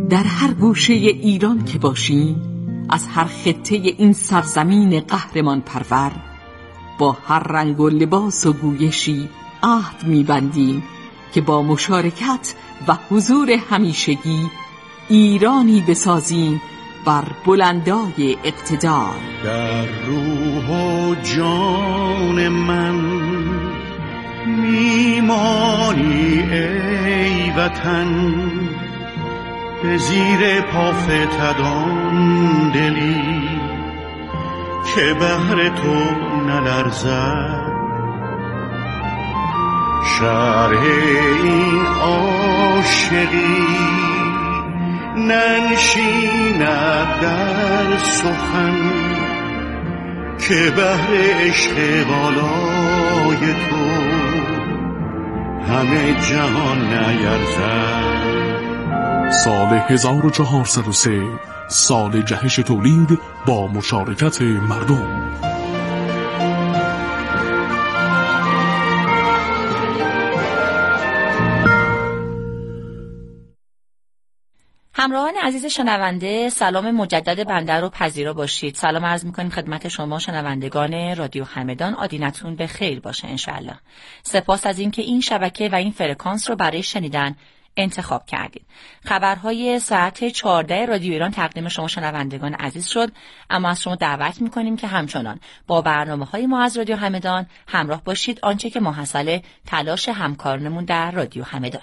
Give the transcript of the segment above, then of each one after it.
در هر گوشه ایران که باشیم، از هر خطه این سرزمین قهرمان پرور، با هر رنگ و لباس و گویشی عهد می‌بندیم که با مشارکت و حضور همیشگی ایرانی بسازیم بر بلندای اقتدار. در روح و جان من میمانی ای وطن، به زیر پا فتدان دلی که بهر تو نلرزد. شرح این عاشقی ننشیند در سخن، که بهر عشق بالای تو همه جهان نیرزد. سال 1403 سال جهش تولید با مشارکت مردم. همراهان عزیز شنونده، سلام مجدد بنده رو پذیرا باشید. سلام عرض می‌کنیم خدمت شما شنوندگان رادیو همدان. آدینتون به خیر باشه انشالله. سپاس از اینکه این شبکه و این فرکانس رو برای شنیدن انتخاب کردید. خبرهای ساعت 14 رادیو ایران تقدیم شما شنوندگان عزیز شد، اما از شما دعوت می‌کنیم که همچنان با برنامه‌های ما از رادیو همدان همراه باشید، آنچه که محصل تلاش همکارانمون در رادیو همدان.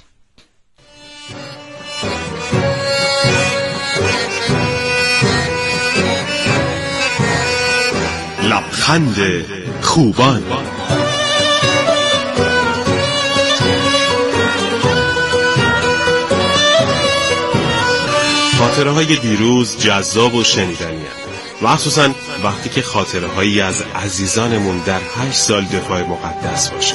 لبخند خوبان. خاطره های دیروز جذاب و شنیدنی هستند، مخصوصاً وقتی که خاطره هایی از عزیزانمون در 8 سال دفاع مقدس باشه.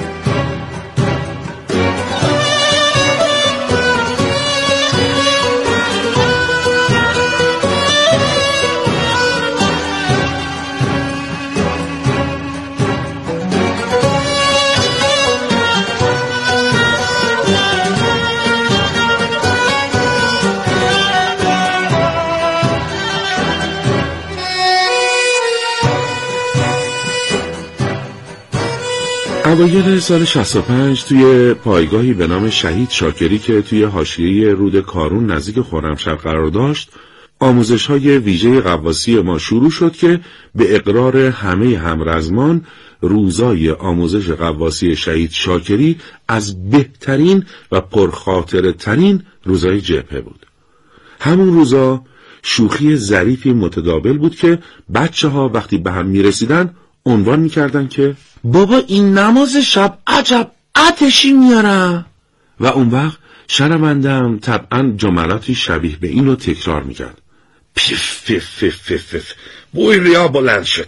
اوایل سال 65 توی پایگاهی به نام شهید شاکری که توی حاشیه رود کارون نزدیک خرمشهر قرار داشت، آموزش‌های ویژه غواصی ما شروع شد که به اقرار همه همرزمان روزای آموزش غواصی شهید شاکری از بهترین و پرخاطره ترین روزای جبهه بود. همون روزا شوخی ظریفی متداول بود که بچه‌ها وقتی به هم می‌رسیدن عنوان می‌کردن که بابا این نماز شب عجب آتشی میاره، و اون وقت شرمندم طبعا جملاتی شبیه به این رو تکرار میکرد. پیف پیف پیف پیف پیف بوی ریا بلند شد،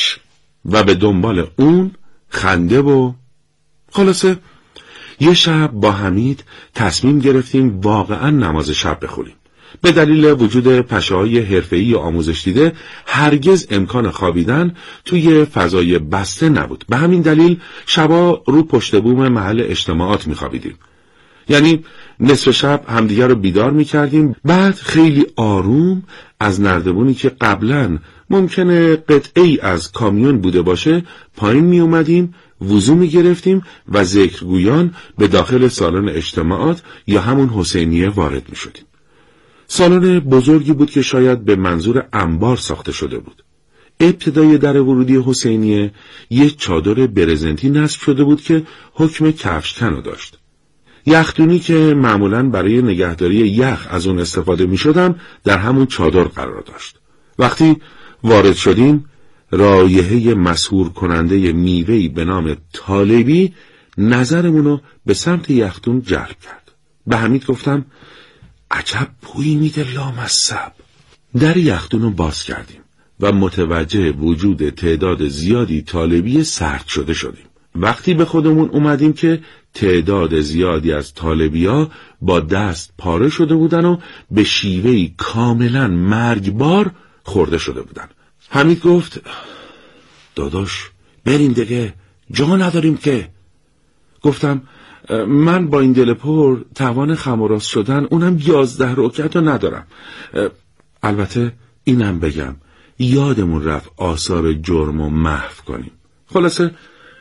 و به دنبال اون خنده. و خلاصه یه شب با حمید تصمیم گرفتیم واقعا نماز شب بخونیم. به دلیل وجود پشه‌های حرفه‌ای آموزش دیده هرگز امکان خوابیدن توی فضای بسته نبود. به همین دلیل شبا رو پشت بوم محل اجتماعات می‌خوابیدیم. یعنی نصف شب همدیگر رو بیدار می‌کردیم، بعد خیلی آروم از نردبونی که قبلاً ممکنه قطعه‌ای از کامیون بوده باشه پایین می‌اومدیم، وضو می‌گرفتیم و ذکرگویان به داخل سالن اجتماعات یا همون حسینیه وارد می‌شدیم. سالن بزرگی بود که شاید به منظور انبار ساخته شده بود. ابتدای در ورودی حسینیه یک چادر برزنتی نصب شده بود که حکم کفشکنو داشت. یخدونی که معمولاً برای نگهداری یخ از اون استفاده می شدن در همون چادر قرار داشت. وقتی وارد شدیم رایحه مسحور کننده میوه‌ای به نام طالبی نظرمونو به سمت یخدون جلب کرد. به حمید گفتم عجب بویی میده لامصب. در یخدون رو باز کردیم و متوجه وجود تعداد زیادی طالبی سرد شده شدیم. وقتی به خودمون اومدیم که تعداد زیادی از طالبی‌ها با دست پاره شده بودن و به شیوهی کاملا مرگبار خورده شده بودن. حمید گفت داداش بریم دیگه، جا نداریم که. گفتم من با این دل پر توان خم و راست شدن اونم 11 رکعت رو ندارم. البته اینم بگم یادمون رفت آثار جرم و محو کنیم. خلاصه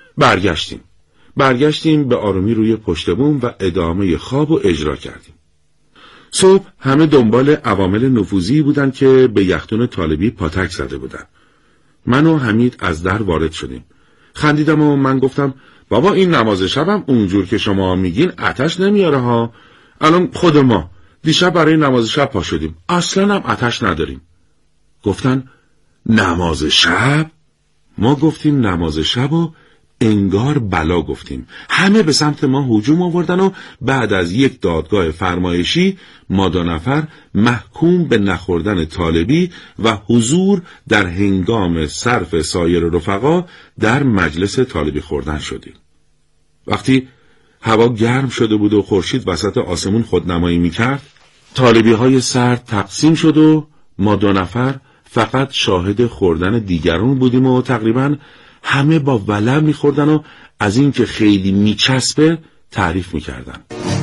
برگشتیم به آرومی روی پشت بوم و ادامه خواب و اجرا کردیم. صبح همه دنبال عوامل نفوذی بودن که به یختون طالبی پاتک زده بودن. من و حمید از در وارد شدیم. خندیدم و من گفتم بابا این نماز شبم اونجور که شما میگین آتش نمیاره ها. الان خود ما دیشب برای نماز شب پا شدیم، اصلا هم آتش نداریم. گفتن نماز شب؟ ما گفتیم نماز شب و انگار بلا گفتیم. همه به سمت ما هجوم آوردن و بعد از یک دادگاه فرمایشی ما 2 نفر محکوم به نخوردن طالبی و حضور در هنگام صرف سایر رفقا در مجلس طالبی خوردن شدیم. وقتی هوا گرم شده بود و خورشید وسط آسمون خودنمایی میکرد، طالبی های سرد تقسیم شد و ما 2 نفر فقط شاهد خوردن دیگران بودیم و تقریباً همه با ولع میخوردن و از این که خیلی میچسبه تعریف میکردن.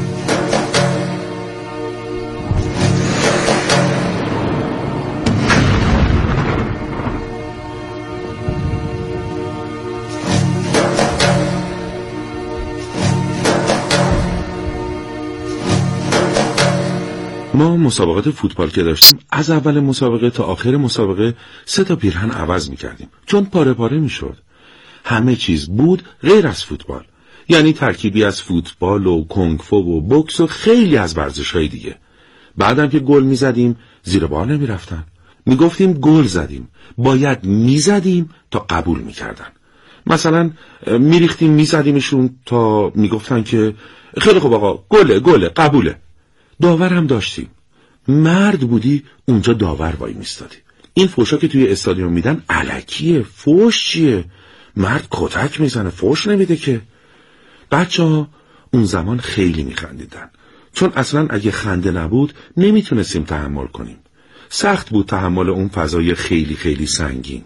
ما مسابقات فوتبال که داشتیم از اول مسابقه تا آخر مسابقه 3 تا پیرهن عوض میکردیم چون پاره پاره میشد. همه چیز بود غیر از فوتبال، یعنی ترکیبی از فوتبال و کنگ فو و بوکس و خیلی از ورزش‌های دیگه. بعدم که گل میزدیم زیر بار نمیرفتن، میگفتیم گل زدیم، باید میزدیم تا قبول میکردن. مثلا میریختیم میزدیمشون تا میگفتن که خیلی خوب آقا گله قبوله. داور هم داشتیم. مرد بودی اونجا داور وای میستادی. این فوشا که توی استادیوم میدن الکیه. فوش چیه؟ مرد کتک میزنه، فوش نمیده که. بچه‌ها اون زمان خیلی میخندیدن چون اصلا اگه خنده نبود نمیتونستیم تحمل کنیم. سخت بود تحمل اون فضای خیلی خیلی سنگین.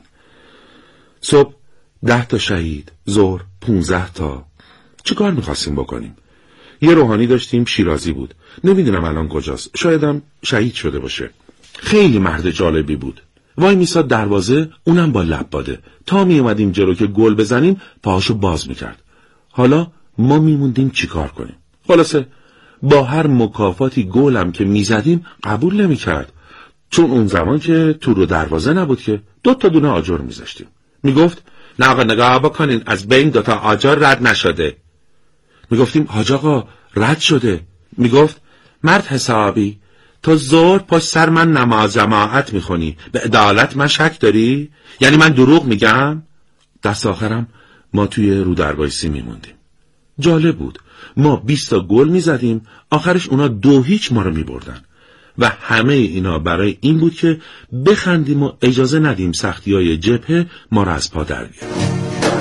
صبح 10 تا شهید، ظهر 15 تا. چه کار میخواستیم بکنیم؟ یه روحانی داشتیم شیرازی بود، نمیدونم الان کجاست، شایدم شهید شده باشه. خیلی مرد جالبی بود. وای میساد دروازه، اونم با لب باده. تا می اومدیم جلو که گل بزنیم پاهاشو باز میکرد. حالا ما میموندیم چیکار کنیم؟ خلاصه با هر مکافاتی گلم که میزدیم قبول نمیکرد، چون اون زمان که تو رو دروازه نبود که 2 تا دونه آجر میذاشتیم. میگفت نه آقا نگاه بکنین از بین 2 تا آجر رد نشده. میگفتیم حاج آقا رد شده. میگفت مرد حسابی تو زور پشت سر من نماز جماعت میخونی، به عدالت من شک داری؟ یعنی من دروغ میگم؟ دست آخرم ما توی رودربایسی میموندیم. جالب بود، ما 20 تا گل میزدیم، آخرش اونا 2-0 ما رو میبردن و همه اینا برای این بود که بخندیم و اجازه ندیم سختی‌های جبهه ما رو از پا در بیاره.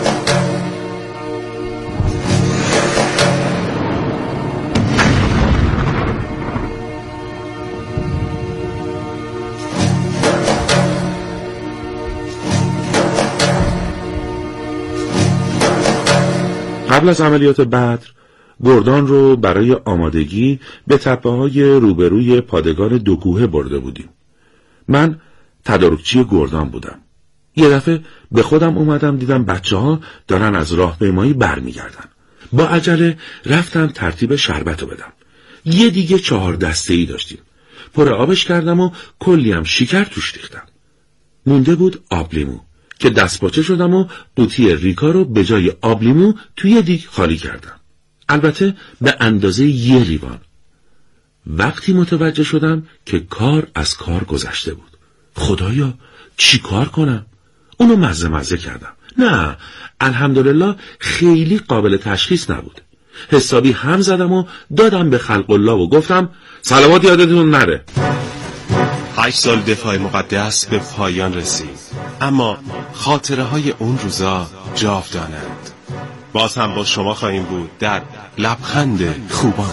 قبل از عملیات بدر گردان رو برای آمادگی به تپه‌های روبروی پادگان 2 کوهه برده بودیم. من تدارکچی گردان بودم. یه دفعه به خودم اومدم دیدم بچه‌ها دارن از راهپیمایی برمیگردن. با عجله رفتم ترتیب شربت رو بدم. یه دیگه 4 دسته‌ای داشتیم. پر آبش کردم و کلی هم شکر توش ریختم. مونده بود آب لیمو که دستپاچه شدم و قوطی ریکا رو به جای آب لیمو توی دیگ خالی کردم. البته به اندازه 1 لیوان. وقتی متوجه شدم که کار از کار گذشته بود. خدایا چی کار کنم؟ اونو مزه کردم. نه الحمدلله خیلی قابل تشخیص نبود. حسابی هم زدم و دادم به خلق الله و گفتم صلوات یادتون نره. 8 سال دفاع مقدس به پایان رسید، اما خاطره های اون روزا جاودانند. باز هم با شما خواهیم بود در لبخند خوبان.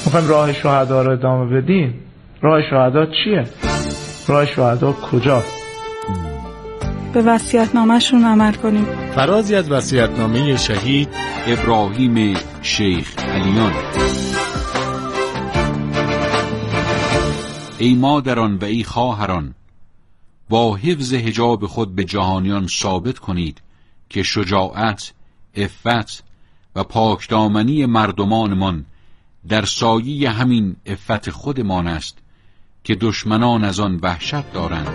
میخوایم راه شهدا رو ادامه بدیم، راه شهدا چیه؟ راه شهدا کجاست؟ به وصیت‌نامه‌شون عمل کنیم. فرازی از وصیت‌نامه شهید ابراهیم شیخ علیان. ای مادران و ای خواهران، با حفظ حجاب خود به جهانیان ثابت کنید که شجاعت، عفت و پاکدامنی مردمانمان در سایه همین عفت خودمان است که دشمنان از آن وحشت دارند.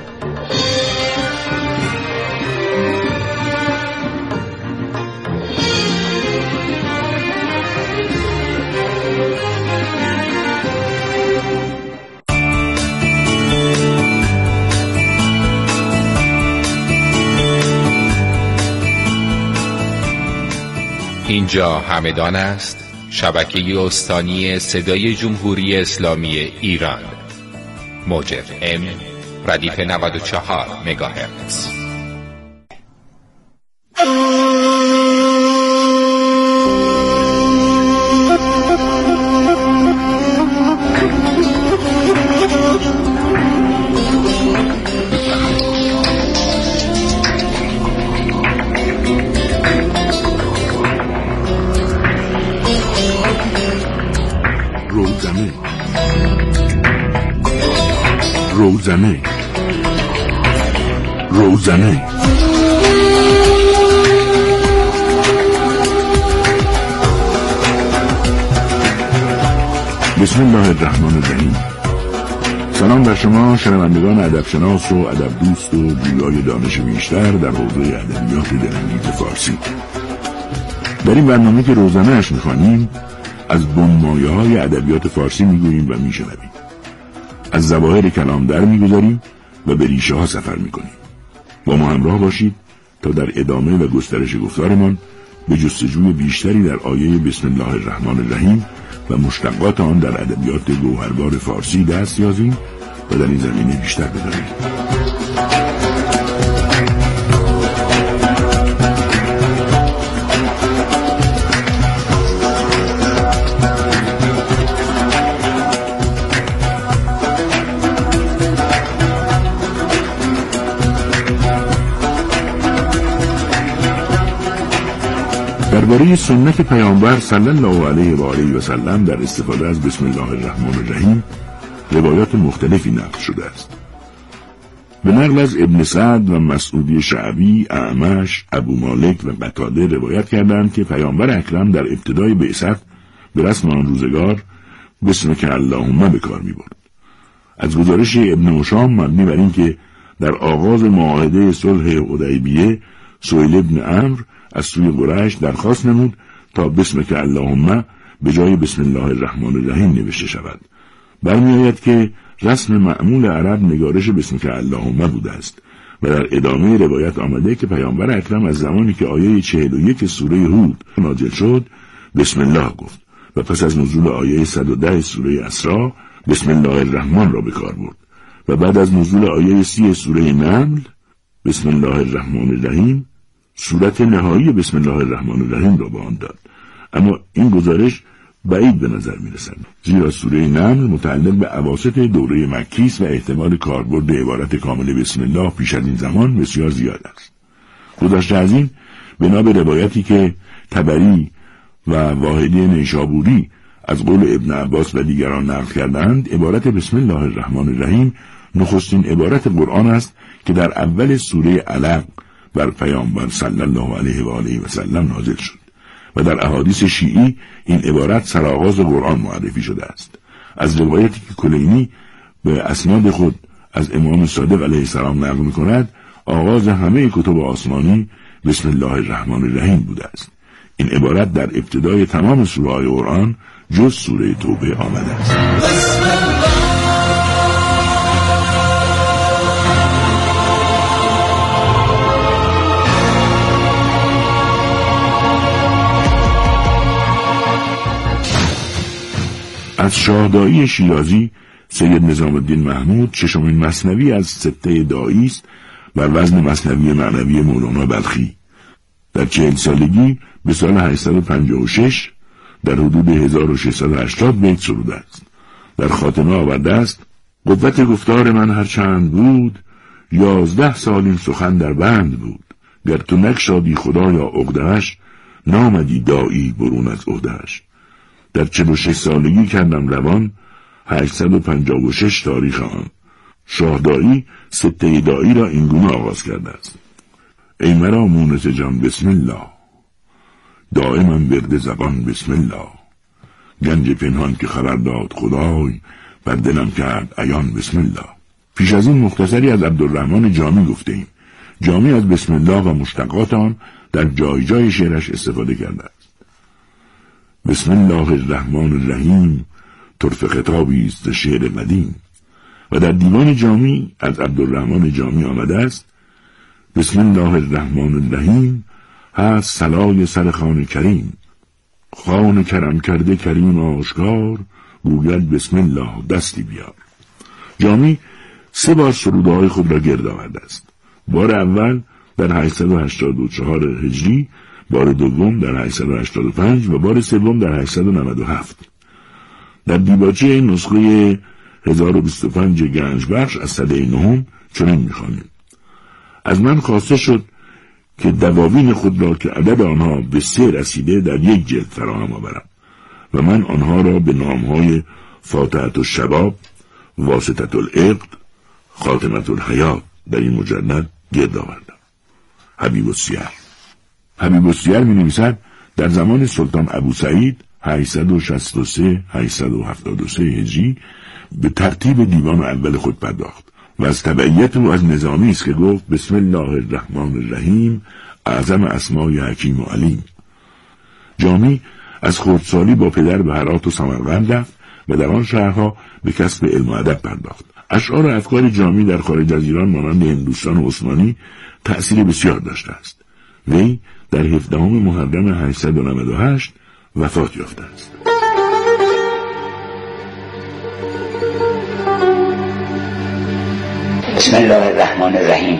اینجا همدان است، شبکه استانی صدای جمهوری اسلامی ایران، موج FM ردیف 94 مگاهرتز. روزنه. بسم الله الرحمن الرحیم. سلام بر شما شنوندگان ادبشناس و ادب دوست و جویای دانش بیشتر در حوزه ادبیات دلانگیز فارسی. در این برنامه که روزنه اش میخوانیم از بنمایه‌های ادبیات فارسی میگوییم و میشنویم، از ظواهر کلام در میگذاریم و به ریشه ها سفر میکنیم. با ما همراه باشید تا در ادامه و گسترش گفتارمان به جستجوی بیشتری در آیه بسم الله الرحمن الرحیم و مشتقات آن در ادبیات گوهربار فارسی دست یازیم و در این زمینه بیشتر بدانیم. درباره سنت پیامبر صلی الله علیه و آله و سلم در استفاده از بسم الله الرحمن الرحیم روایات مختلفی نقل شده است. به نقل از ابن سعد و مسعودی شعبی، اعمش، ابو مالک و قتاده روایت کردند که پیامبر اکرم در ابتدای بعثت به رسم آن روزگار بسمک اللهم به کار می‌برد. از گزارش ابن هشام مبنی بر این که در آغاز معاهده صلح حدیبیه سهیل ابن عمرو از سوی قریش درخواست نمود تا بسمک اللهم به جای بسم الله الرحمن الرحیم نوشته شود. برمی‌آید که رسم معمول عرب نگارش بسمک اللهم بوده است و در ادامه روایت آمده که پیامبر اکرم از زمانی که آیه 41 سوره هود نازل شد بسم الله گفت و پس از نزول آیه 110 سوره اسراء بسم الله الرحمن را به کار برد و بعد از نزول آیه 30 سوره نمل بسم الله الرحمن الرحیم صورت نهایی بسم الله الرحمن الرحیم را به آن داد. اما این گزارش بعید به نظر می رسد، زیرا سوره نمل متعلق به اواسط دوره مکی است و احتمال کاربرد عبارت کامل بسم الله پیش از این زمان بسیار زیاد است. گذشته از این، بنا به روایتی که طبری و واحدی نیشابوری از قول ابن عباس و دیگران نقل کردند، عبارت بسم الله الرحمن الرحیم نخستین عبارت قرآن است که در اول سوره علق بر پیامبر صلی الله علیه و آله و سلم نازل شد و در احادیث شیعی این عبارت سرآغاز قرآن معرفی شده است. از روایتی که کلینی به اسناد خود از امام صادق علیه السلام نقل می‌کند، آغاز همه کتب آسمانی بسم الله الرحمن الرحیم بوده است. این عبارت در ابتدای تمام سوره‌های قرآن جز سوره توبه آمده است. از شاهداعی شیرازی سید نظام الدین محمود ششمین مثنوی از سته داعی است بر وزن مثنوی معنوی مولانا بلخی. در 40 سالگی به سال 856 در حدود 1680 بیت سروده است. در خاتمه آورده است: قوت گفتار من هرچند بود، 11 سال این سخن در بند بود. گر تو نگشادی خدا یا عقده‌اش، نامدی دایی برون از عهده‌اش. در 46 سالگی کردم روان، 856 تاریخ آن. شاه دایی سته دایی را اینگونه آغاز کرده است: ای مرا مونس جان بسم الله، دائما برد زبان بسم الله. گنج پنهان که خبر داد خدای، بر دلم کرد عیان بسم الله. پیش از این مختصری از عبدالرحمن جامی گفته ایم. جامی از بسم الله و مشتقات آن در جای جای شعرش استفاده کرده است. بسم الله الرحمن الرحیم طرف خطابی است شعر قدیم. و در دیوان جامی از عبدالرحمن جامی آمده است: بسم الله الرحمن الرحیم هست صلای سر خان کریم. خان کرم کرده کریم آشکار، گوید بسم الله دستی بیار. جامی 3 بار سروده‌های خود را گرد آورده است. بار اول در 884 هجری، بار دوم در 885 و بار سوم در 897. در دیباچه نسخه 1025 گنجبخش از سده 9 چنین می‌خوانیم: از من خواسته شد که دواوین خود را که عدد آنها به 3 رسیده در 1 جلد فراهم آورم و من آنها را به نام‌های فاتحة الشباب، واسطة العقد، خاتمة الحیات در این مجلد گرد آوردم. حبیب السیر می نویسد: در زمان سلطان ابو سعید 863-873 هجری به ترتیب دیوان اول خود پرداخت و از تبعیت او از نظامی است که گفت بسم الله الرحمن الرحیم اعظم اسمای حکیم و علیم. جامی از خردسالی با پدر به هرات و سمرقند رفت و در آن شهرها به کسب علم و ادب پرداخت. اشعار و افکار جامی در خارج از ایران مانند هندوستان و عثمانی تأثیر بسیار داشته است. وی در 17 محرم 898 وفات یافته است. بسم الله الرحمن الرحیم.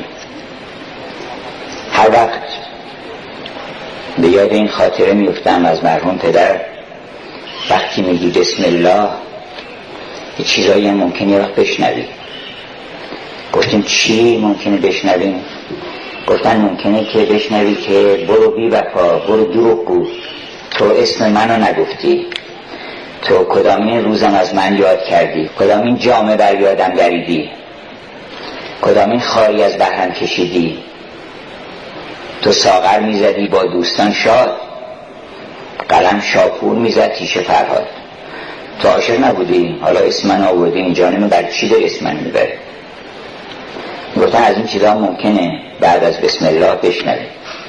هر وقت به یاد این خاطره میفتم از مرحوم پدر، وقتی میگی بسم الله یه چیزایی هم ممکنه یه وقت بشنوی. گفتیم چی ممکنه بشنویم؟ گفتن ممکنه که بشنوی که برو بی وفا، برو دروغگو، تو اسم منو نگفتی، تو کدامین روزم از من یاد کردی، کدامین جامه بر یادم دریدی، کدامین خاری از بهرم کشیدی، تو ساغر میزدی با دوستان شاد، قلم شاپور میزد تیشه فرهاد، تو عاشق نبودی حالا اسم من آوردی اینجا، نمی بر چی داری اسم من میبری؟ گفتن از این چیزا ممکنه بعد از بسم الله بشنویم.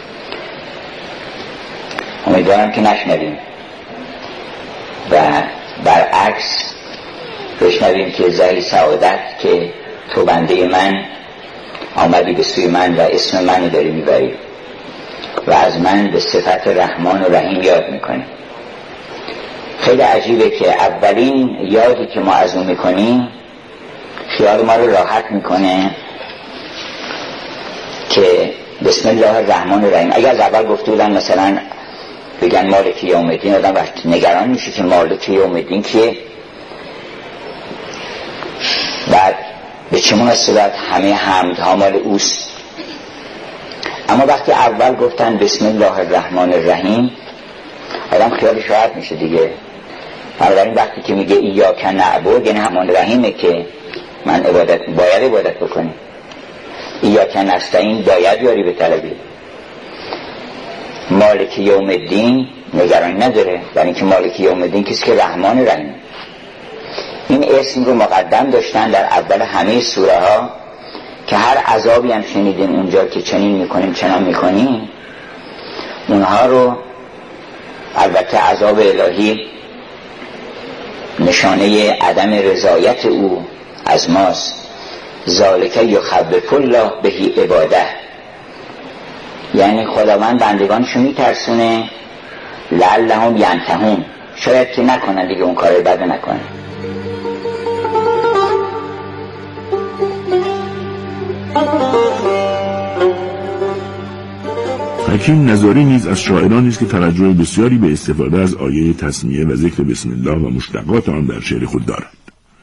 امیدوارم که نشنویم و برعکس بشنویم که زهی سعادت که تو بنده من آمدی به سوی من و اسم منو داری میبری و از من به صفت رحمان و رحیم یاد میکنی. خیلی عجیبه که اولین یادی که ما از اون میکنیم خیال ما رو راحت میکنه که بسم الله الرحمن الرحیم. اگر از اول گفته بودن مثلا بگن مالک یوم الدین، آدم وقت نگران میشه که مالک یوم الدین کیه، بعد به چه مناسبت همه حمدها مال اوست. اما وقتی اول گفتن بسم الله الرحمن الرحیم آدم خیالش راحت میشه دیگه. بنابراین وقتی که میگه ایاک نعبد یعنی همان رحیمه که من باید عبادت بکنیم، ایاک نستعین باید یاری به طلبی. مالک یوم الدین نگرانی نداره، برای اینکه مالک یوم الدین کسی که رحمان رحیم. این اسم رو مقدم داشتن در اول همه سوره ها که هر عذابی هم شنیدین اونجا که چنین میکنیم چنان میکنیم، اونها رو البته عذاب الهی نشانه عدم رضایت او از ماست. ذالک یخوف الله بهی عباده، یعنی خداوند بندگانشو میترسونه لعلهم ینتهون، شاید که نکنن دیگه اون کار بد نکنن. حکیم نظاری نیز از شاعرانی است که توجه بسیاری به استفاده از آیه تسمیه و ذکر بسم الله و مشتقات آن در شعر خود دارد.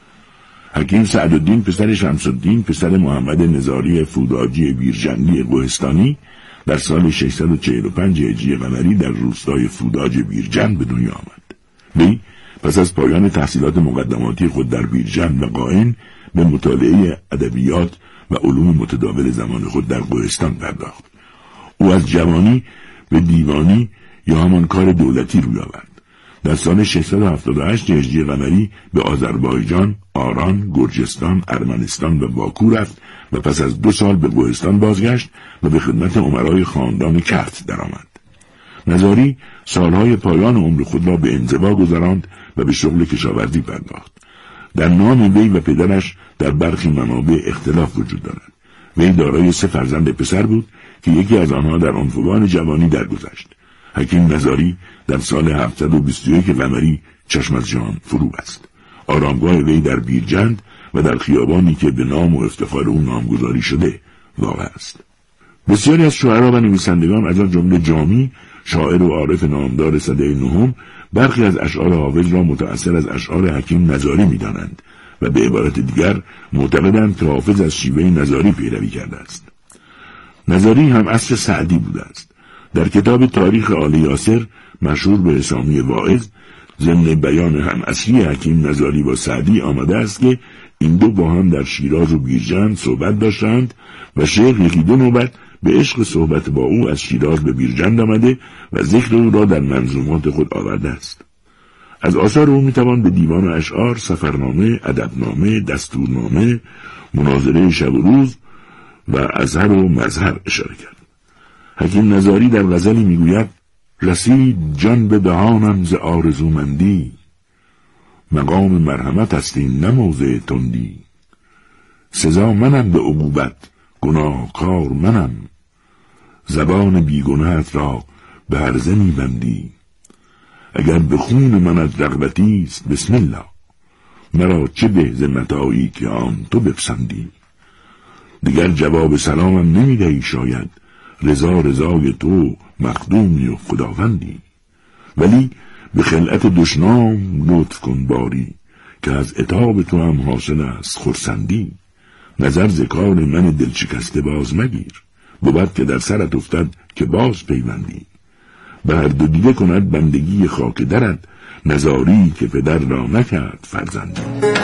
حکیم سعدالدین پسر شمس‌الدین پسر محمد نظاری فوداجی بیرجندی کوهستانی در سال 645 هجری قمری در روستای فوداج بیرجند به دنیا آمد. وی پس از پایان تحصیلات مقدماتی خود در بیرجند و قائن به مطالعه ادبیات و علوم متداول زمان خود در کوهستان پرداخت. او از جوانی به دیوانی یا همان کار دولتی روی آورد. در سال 678 هجری قمری به آذربایجان، آران، گرجستان، ارمنستان و باکو رفت و پس از 2 سال به کوهستان بازگشت و به خدمت امرای خاندان کرد درآمد. نظاری سالهای پایان عمر خود را به انزوا گذراند و به شغل کشاورزی پرداخت. در نام وی و پدرش در برخی منابع اختلاف وجود دارد. وی دارای 3 فرزند پسر بود که یکی از آنها در عنفوان جوانی درگذشت. حکیم نظاری در سال 721 قمری چشم از جان فرو بست. آرامگاه وی در بیرجند و در خیابانی که به نام و افتخار او نامگذاری شده واقع است. بسیاری از شاعران و نویسندگان از آن جمله جامی، شاعر و عارف نامدار سده 9، برخی از اشعار حافظ را متأثر از اشعار حکیم نظاری می‌دانند و به عبارت دیگر معتقدند که حافظ از شیوه نظاری پیروی کرده است. نظاری هم عصر سعدی بوده است. در کتاب تاریخ آل یاسر مشهور به حسامی واعظ ضمن بیان هم اصلی حکیم نظاری با سعدی آمده است که این دو با هم در شیراز و بیرجند صحبت داشتند و شیخ 1-2 نوبت به عشق صحبت با او از شیراز به بیرجند آمده و ذکر او را در منظومات خود آورده است. از آثار او میتوان به دیوان اشعار، سفرنامه، ادبنامه، دستورنامه، مناظره شب و روز و ازهر و مظهر اشاره کرد. حکیم نظاری در غزلی میگوید: رسید جان به دهانم ز آرزومندی، مقام مرحمت است این نه موضع تندی. سزا منم به عقوبت، گناهکار منم، زبان بیگناهت را به هرزه میبندی. اگر به خون منت رغبتی است بسم الله، مرا چه به ز متاعی که آن تو بپسندی. دیگر جواب سلامم نمیدهی شاید، رضا رضای تو مخدومی و خداوندی. ولی به خلعت دشنام لطف کن باری، که از عتاب تو هم حاصل است خرسندی. نظر ز کار من دل شکسته باز مگیر، بود که در سرت افتد که باز پیوندی. به هر دو دیده کند بندگی خاک درت، نزاری که پدر را نکرد فرزندی.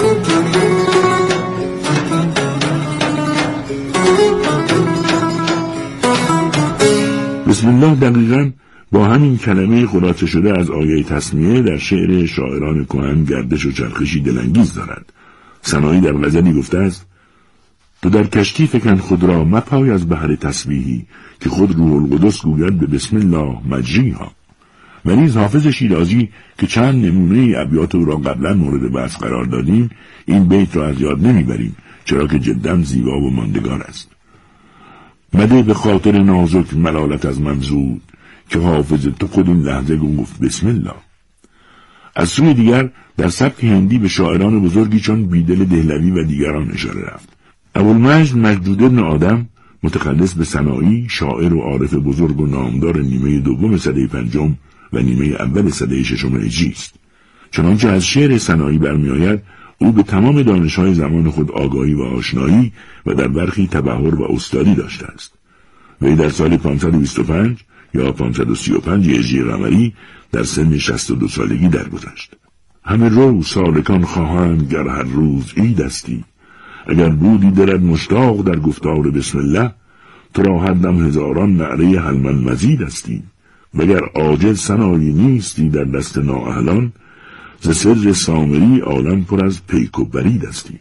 بسم الله دقیقاً با همین کلمه خلاصه شده از آیه تسمیه در شعر شاعران کهن گردش و چرخشی دلانگیز دارد. سنایی در غزلی گفته است: تو در کشتی فکن خود را مپای از بحر تسبیحی، که خود روح القدس گوید به بسم الله مجریها. و نیز حافظ شیرازی که چند نمونه ابیات او را قبلا مورد بحث قرار دادیم، این بیت را از یاد نمیبریم، چرا که جدا زیبا و ماندگار است. مده به خاطر نازک ملالت از منزود، که حافظ تو خود این لحظه گفت بسم الله. از سوی دیگر در سبک هندی به شاعران بزرگی چون بیدل دهلوی و دیگران اشاره رفت. ابوالمجد مجدود ابن آدم متخلص به سنایی، شاعر و عارف بزرگ و نامدار نیمه دوم سده 5 و نیمه اول سده 6 هجری است. چنانچه از شعر سنایی برمیآید او به تمام دانش‌های زمان خود آگاهی و آشنایی و در برخی تبحر و استادی داشته است. وی در سال 525 یا 535 هجری قمری در سن 62 سالگی درگذشت. همه رو سالکان خواهند گر هر روز عید استی، اگر بودی دلت مشتاق در گفتار بسم الله، تو را هر دم هزاران نعره هل من مزید استی. وگر عاجز سنایی نیستی در دست نااهلان، ز سر سامری عالم پر از پیک و برید استی.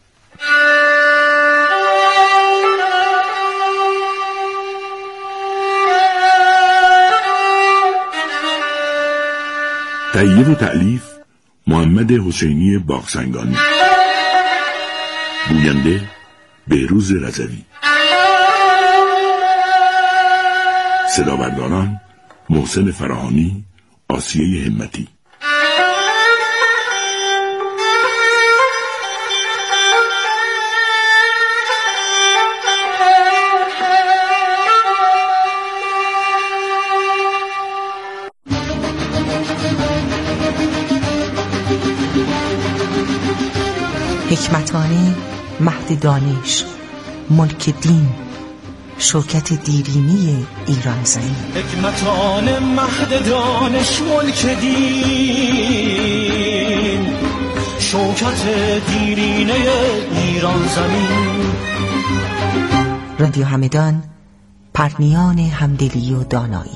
تهیه و تألیف محمد حسینی باغسنگانی، گوینده بهروز رضوی، صدابرداران محسن فراهانی، آسیه همتی. حکمتانی مهد دانش، ملک دین، شوکت دیرینی ایران زمین. حکمتان مهد دانش، ملک دین، شوکت دیرینه ایران زمین. رادیو همدان، پرنیان همدلی و دانایی.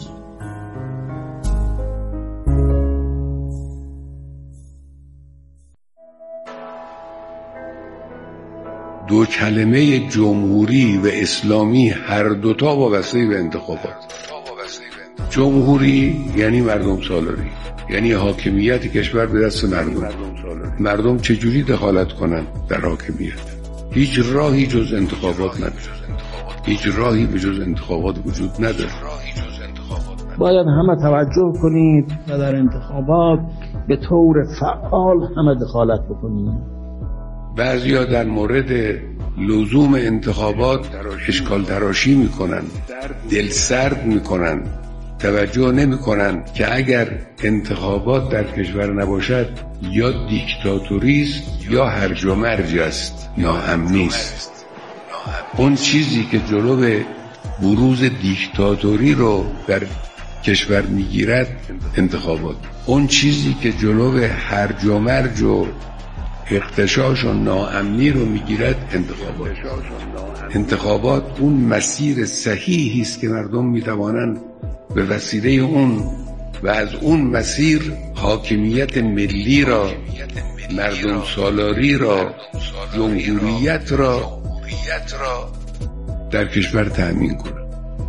دو کلمه جمهوری و اسلامی هر دوتا وابسته به انتخابات. جمهوری یعنی مردم سالاری، یعنی حاکمیت کشور به دست مردم. مردم چجوری دخالت کنن در حاکمیت؟ هیچ راهی جز انتخابات نداره. هیچ راهی به جز انتخابات وجود نداره. باید همه توجه کنید و در انتخابات به طور فعال همه دخالت بکنید. بعضیا در مورد لزوم انتخابات اشکال تراشی میکنن، دل سرد میکنن، توجه نمیکنن که اگر انتخابات در کشور نباشد یا دیکتاتوری است یا هرج و مرج است، ناامنی است. اون چیزی که جلو بروز دیکتاتوری رو در کشور میگیرد انتخابات. اون چیزی که جلو هرج و مرج و اغتشاش و ناامنی رو میگیرد انتخابات. انتخابات اون مسیر صحیحی است که مردم میتوانند به وسیله اون و از اون مسیر حاکمیت ملی را، مردم سالاری را، جمهوریت را در کشور تأمین کنند.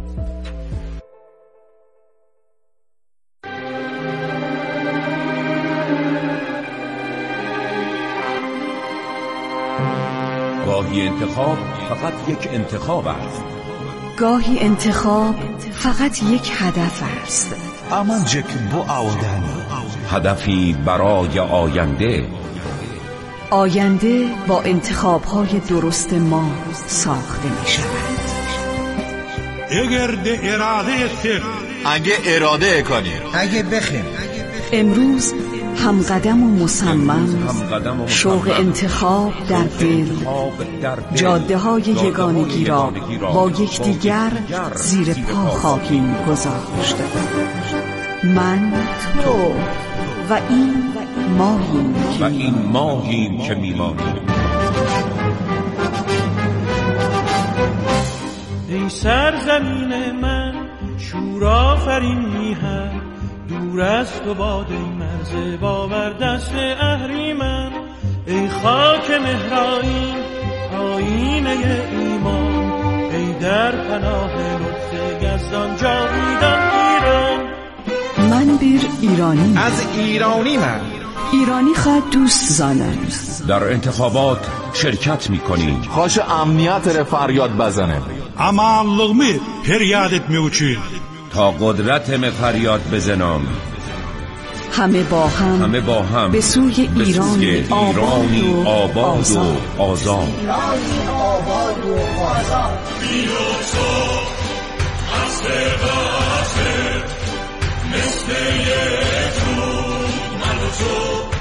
گاهی انتخاب فقط یک انتخاب است. گاهی انتخاب فقط یک هدف است. Amancık bu avdan. هدفی برای آینده. آینده با انتخاب‌های درست ما ساخته می شود. اگه اراده کنیم، اگه بخیم. امروز همقدم و مصمم، شوق انتخاب در دل، جاده های یگانگی را با یکدیگر زیر پا خواهیم گذاشت. من، تو و این ماهیم که میمانیم. ای سرزمین من، شورآفرین میهن، دور از تو باد این مرز باور دست اهریمن. ای خاک مهرائین، آینه ایمان، ای در پناه لطف یزدان جاویدان ایران. من بیر ایرانی، از ایرانی من، ایرانی خواهد دوست زانم. در انتخابات شرکت میکنیم. خوش امنیت را فریاد بزنیم. Amanlığımı feryat etmek için. تا قدرتم فریاد بزنم. همه با هم به سوی ایرانی آباد و آزاد. مثل یه تو من و تو